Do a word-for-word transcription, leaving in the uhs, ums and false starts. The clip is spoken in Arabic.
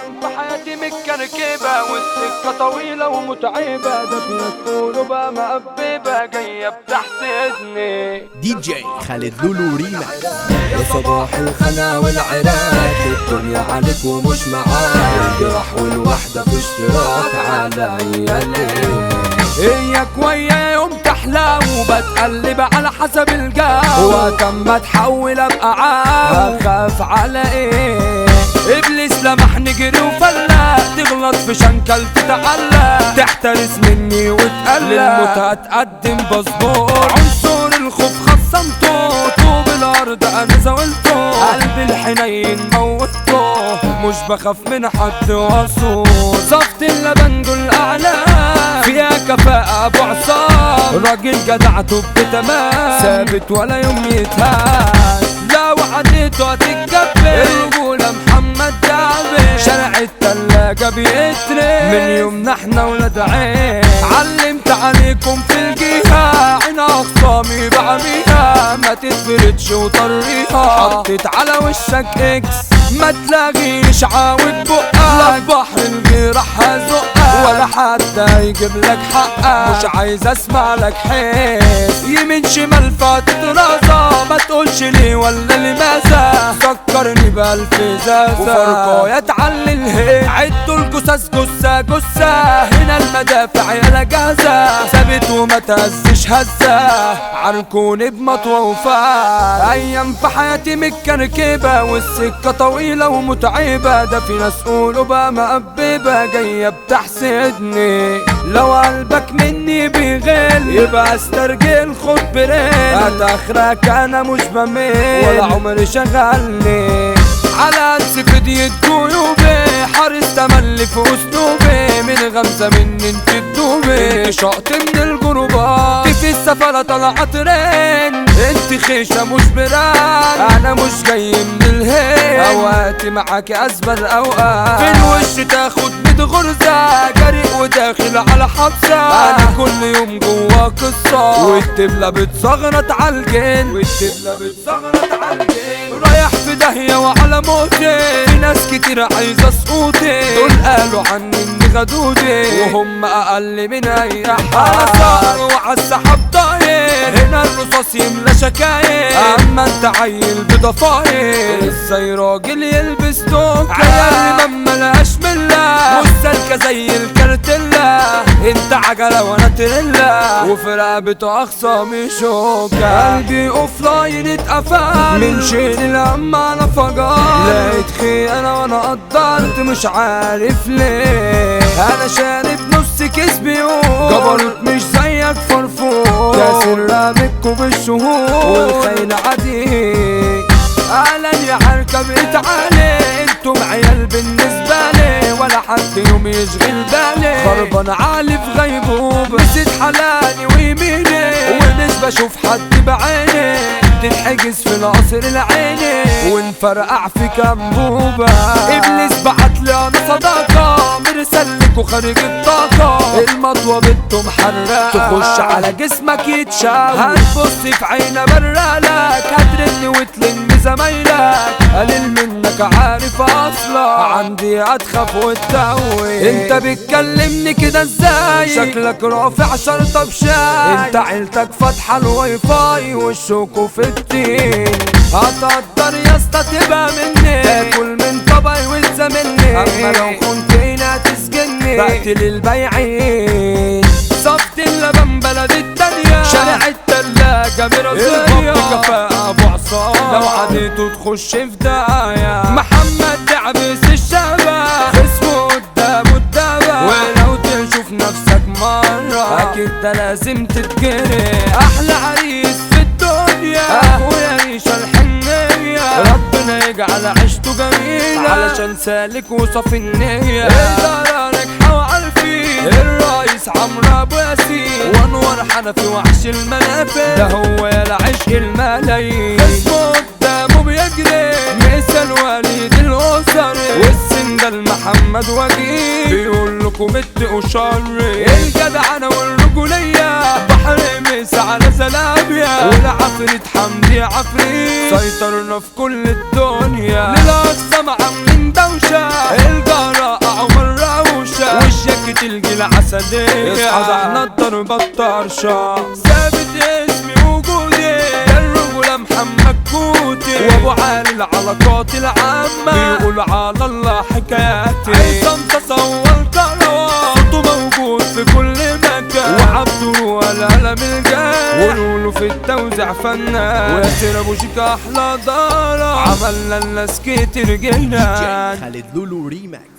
بحياتي متكركبة والسكة طويلة ومتعبة، ده في ناس تقولوا بقى مقببة جاية بتحسدني. دي جي خالد لولو ريما. يا صباح الخنا والعراك، الدنيا عليك ومش معاك، الجرح والوحدة في اشتراك على عيالي. هيك ويا يوم تحلى وبتقلب على حسب الجو، وكم ما تحول ابقى عاو هخاف على ايه؟ ابليس لمح نجري وفلا، تغلط في شنكل تتعلق، تحترس مني وتقلق، للموت هتقدم باسبور. عنصر الخوف خصمته، طوب الارض انا زاولته، قلبي الحنين موته، مش بخاف من حد وصول. صفت اللبن دول اعلام فيها كفاءة ابو عصام، راجل جدعته بتمام، ثابت ولا يوم يتهان، لو عديته هتتكبر. الرجولة محمد دعبي، شارع التلاجة بيتري، من يومنا احنا ولاد عين. علمت عليكم في الجهة، عين اخصامي بعميها، ما تتفردش وطريها، حطيت على وشك اكس ما تلاقيش عاود بقك، لا بحر الغيرة هزقك ولا حد هيجيب لك حقك، مش عايز اسمع لك حس يمين شمال فاتت راسة، ما تقولش ليه ولا لماذا، فكرني بألف زازة وفرقه يتعلي الهي. عدوا الجثث جثة جثة، هنا المدافع يالا جاهزة، ثابت وما تهزش هزة، عركوني بمطوة وفات. أيام في حياتي متكركبة والسكة طويلة ومتعبة، ده في ناس قولوا بقى مقببة جاية بتحسدني. لو قلبك مني بيغل يبقى استرجل خد بريل، هتاخرك انا مش بميل ولا عمري شغلني، على سفدية جيوبي حارس تملي في اسلوبي، من غمزة مني انت تدوبي، شقط من الجروبات في السفرة طلعت ترين، انت خيشة مش بران، انا مش جاي من الهي، اوقاتي معاك ازبل اوقات، في الوش تاخد ميت غرزة، جريء وداخل على حبسة، انا كل يوم جوا قصة، والدبلة بتصغرط عالجن، والدبلة بتصغرط عالجن، رايح في داهية وعلى موتي، في ناس كتير عايزة سقوطي، دول قالوا عني اني غدودي، وهم اقل من اي حد، على صقر وعالسحاب طاير، هنا الرصاص يملى شكاير، اما انت عيل بضفاير، ازاي راجل يلبس توكة، عيال ما ملهاش ملة، والسلكة زي الكارتيلا، انت عجلة وانا تريلا، وفي رقبته اخصامي شوكة، قلبي اوف لاين اتقفل من شيل الهم على فجار، لقيت خيانة وانا قدرت مش عارف ليه، انا شارب نص كيس بيوم، جبروت مش زيك فرفور، كاسر رامكوا بالشهور، والخيل عديد اهلا يا حركة بقيت علي، انتم عيال بالنسبة لي، ولا حد يوم يشغل بالي، خربان عالي في غيبوبة، نسيت حلالي ويميني، ومش بشوف حد بعيني، تنحجز في القصر العيني، ونفرقع في كمبوبة، ابليس بعتلي انا صداقة، مرسلك وخارج الطاقة، المطوة بنته محرقة، تخش على جسمك يتشاو، هتبص في عينه برالك، هترن وتلم زمايلك، قليل منك عارف اصلا، عندي هتخاف وتتوي، انت بتكلمني كده ازاي، شكلك رافع شرطة بشاي، انت عيلتك فاتحة الواي فاي والشوكو في التين، هتقدر يا اسطى تبقى مني، تاكل من طبعي وتزاملني، اما لو كنت هنا تسجني، بقتل البياعين، صفت اللبن بلد التانية، شارع التلاجة برازيليا، بكفاءة ابو عصام، لو عديته تخش في داية، محمد دعبس الشباب، اسمه قدامه الدبا، ولو تشوف نفسك مرة اكيد ده لازم تتجري، احلى عريس في الدنيا، اخويا ريشة الحنية، ربنا يجعل عيشته جميلة، علشان سالك وصافي النية، الإدارة ناجحة وعارفين، الرئيس عمرو ابو ياسين، وانور حنفي وحش المنافذ، ده هو يا عشق الملايين، اسمه قدامه بيجري، مثل وليد الاسر، والسندال محمد وجيه، بيقول لكم اتقوا شري، الجدعنة والرجولية، بحر مس على زلابيا، والعفريت حمدي عفريت، سيطرنا في كل الدنيا، للأقصى عاملين دوشة، الجارة الأسدية اصحى احنا الضرب الطرشة ثابت اسمي وجودي الرجولة محمد كوتي وابو علي العلاقات العامة بيقول على الله حكاياتي عصام تصور كروان صوته موجود في كل مكان وعبده والقلم الجاي ونقوله في التوزيع فنان وياسر ابو شيكا احلى دارة عملنا الناس كتير جنان خالد لولو ريماكس.